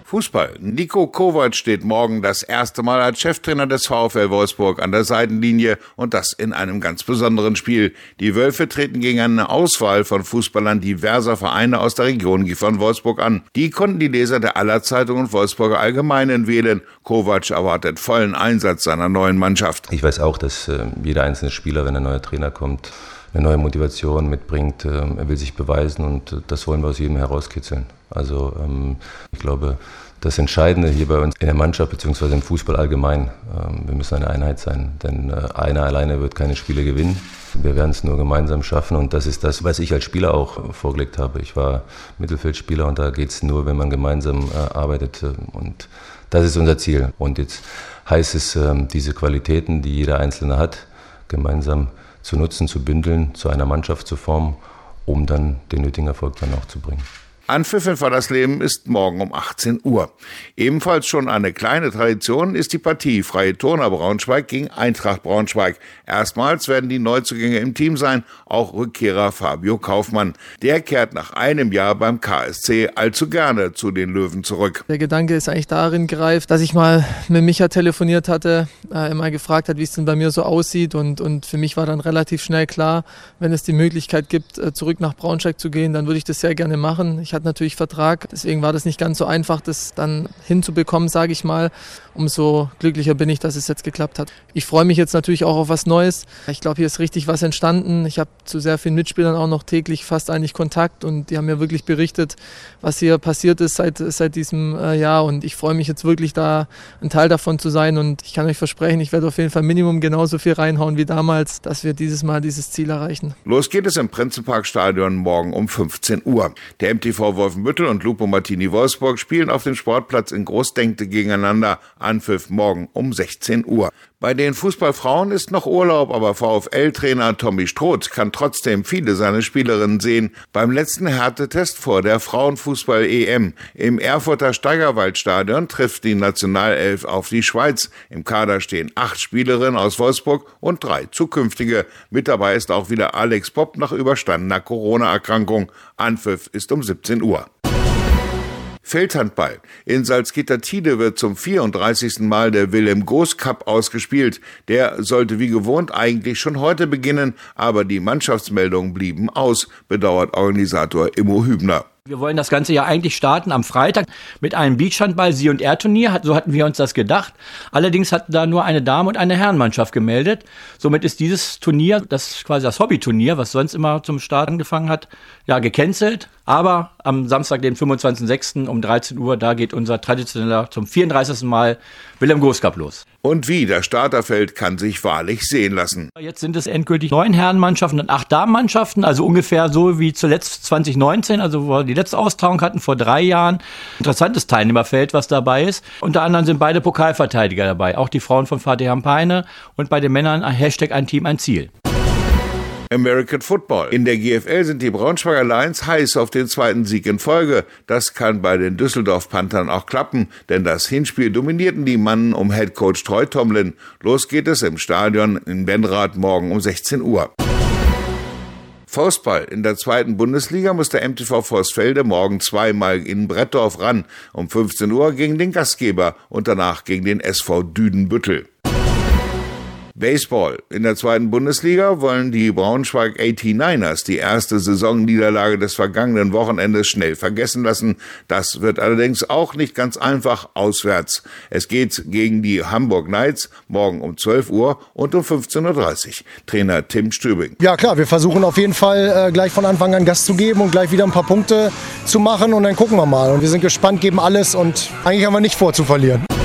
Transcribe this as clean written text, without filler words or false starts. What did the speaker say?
Fußball. Niko Kovac steht morgen das erste Mal als Cheftrainer des VfL Wolfsburg an der Seitenlinie und das in einem ganz besonderen Spiel. Die Wölfe treten gegen eine Auswahl von Fußballern diverser Vereine aus der Region von Wolfsburg an. Die konnten die Leser der Aller-Zeitung und Wolfsburger Allgemeinen wählen. Kovac erwartet vollen Einsatz seiner neuen Mannschaft. Ich weiß auch, dass jeder einzelne Spieler, wenn ein neuer Trainer kommt, eine neue Motivation mitbringt. Er will sich beweisen und das wollen wir aus jedem herauskitzeln. Also ich glaube, das Entscheidende hier bei uns in der Mannschaft bzw. im Fußball allgemein, wir müssen eine Einheit sein, denn einer alleine wird keine Spiele gewinnen. Wir werden es nur gemeinsam schaffen und das ist das, was ich als Spieler auch vorgelegt habe. Ich war Mittelfeldspieler und da geht es nur, wenn man gemeinsam arbeitet und das ist unser Ziel. Und jetzt heißt es, diese Qualitäten, die jeder Einzelne hat, gemeinsam zu nutzen, zu bündeln, zu einer Mannschaft zu formen, um dann den nötigen Erfolg dann auch zu bringen. Anpfiffen für das Leben ist morgen um 18 Uhr. Ebenfalls schon eine kleine Tradition ist die Partie Freie Turner Braunschweig gegen Eintracht Braunschweig. Erstmals werden die Neuzugänge im Team sein, auch Rückkehrer Fabio Kaufmann. Der kehrt nach einem Jahr beim KSC allzu gerne zu den Löwen zurück. Der Gedanke ist eigentlich darin gereift, dass ich mal mit Micha telefoniert hatte, immer gefragt hat, wie es denn bei mir so aussieht und für mich war dann relativ schnell klar, wenn es die Möglichkeit gibt, zurück nach Braunschweig zu gehen, dann würde ich das sehr gerne machen. Ich hatte natürlich Vertrag, deswegen war das nicht ganz so einfach, das dann hinzubekommen, sage ich mal. Umso glücklicher bin ich, dass es jetzt geklappt hat. Ich freue mich jetzt natürlich auch auf was Neues. Ich glaube, hier ist richtig was entstanden. Ich habe zu sehr vielen Mitspielern auch noch täglich fast eigentlich Kontakt und die haben mir wirklich berichtet, was hier passiert ist seit diesem Jahr und ich freue mich jetzt wirklich da ein Teil davon zu sein und ich kann euch versprechen, ich werde auf jeden Fall Minimum genauso viel reinhauen wie damals, dass wir dieses Mal dieses Ziel erreichen. Los geht es im Prinzenparkstadion morgen um 15 Uhr. Der MTV Wolfenbüttel und Lupo Martini Wolfsburg spielen auf dem Sportplatz in Großdenkte gegeneinander. Anpfiff morgen um 16 Uhr. Bei den Fußballfrauen ist noch Urlaub, aber VfL-Trainer Tommy Stroth kann trotzdem viele seiner Spielerinnen sehen. Beim letzten Härtetest vor der Frauenfußball-EM im Erfurter Steigerwaldstadion trifft die Nationalelf auf die Schweiz. Im Kader stehen 8 Spielerinnen aus Wolfsburg und 3 zukünftige. Mit dabei ist auch wieder Alex Popp nach überstandener Corona-Erkrankung. Anpfiff ist um 17 Uhr. Feldhandball. In Salzgitter-Tide wird zum 34. Mal der Wilhelm-Goos-Cup ausgespielt. Der sollte wie gewohnt eigentlich schon heute beginnen, aber die Mannschaftsmeldungen blieben aus, bedauert Organisator Immo Hübner. Wir wollen das ganze ja eigentlich starten am Freitag mit einem Beachhandball Sie- und R-Turnier. So hatten wir uns das gedacht. Allerdings hatten da nur eine Damen- und eine Herrenmannschaft gemeldet. Somit ist dieses Turnier, das ist quasi das Hobbyturnier, was sonst immer zum Start angefangen hat, ja gecancelt. Aber am Samstag, den 25.06. um 13 Uhr, da geht unser traditioneller zum 34. Mal Wilhelm-Goos-Cup los. Und wie, das Starterfeld kann sich wahrlich sehen lassen. Jetzt sind es endgültig 9 Herrenmannschaften und 8 Damenmannschaften, also ungefähr so wie zuletzt 2019, also wo wir die letzte Austragung hatten vor 3 Jahren. Interessantes Teilnehmerfeld, was dabei ist. Unter anderem sind beide Pokalverteidiger dabei, auch die Frauen von VTH Peine und bei den Männern Hashtag ein Team, ein Ziel. American Football. In der GFL sind die Braunschweiger Lions heiß auf den zweiten Sieg in Folge. Das kann bei den Düsseldorf Panthern auch klappen, denn das Hinspiel dominierten die Mannen um Headcoach Troy Tomlin. Los geht es im Stadion in Benrath morgen um 16 Uhr. Faustball. In der 2. Bundesliga muss der MTV Vorsfelde morgen zweimal in Brettdorf ran. Um 15 Uhr gegen den Gastgeber und danach gegen den SV Düdenbüttel. Baseball. In der 2. Bundesliga wollen die Braunschweig 89ers die erste Saisonniederlage des vergangenen Wochenendes schnell vergessen lassen. Das wird allerdings auch nicht ganz einfach auswärts. Es geht gegen die Hamburg Knights morgen um 12 Uhr und um 15.30 Uhr. Trainer Tim Stübing. Ja klar, wir versuchen auf jeden Fall gleich von Anfang an Gas zu geben und gleich wieder ein paar Punkte zu machen und dann gucken wir mal. Und wir sind gespannt, geben alles und eigentlich haben wir nicht vor zu verlieren.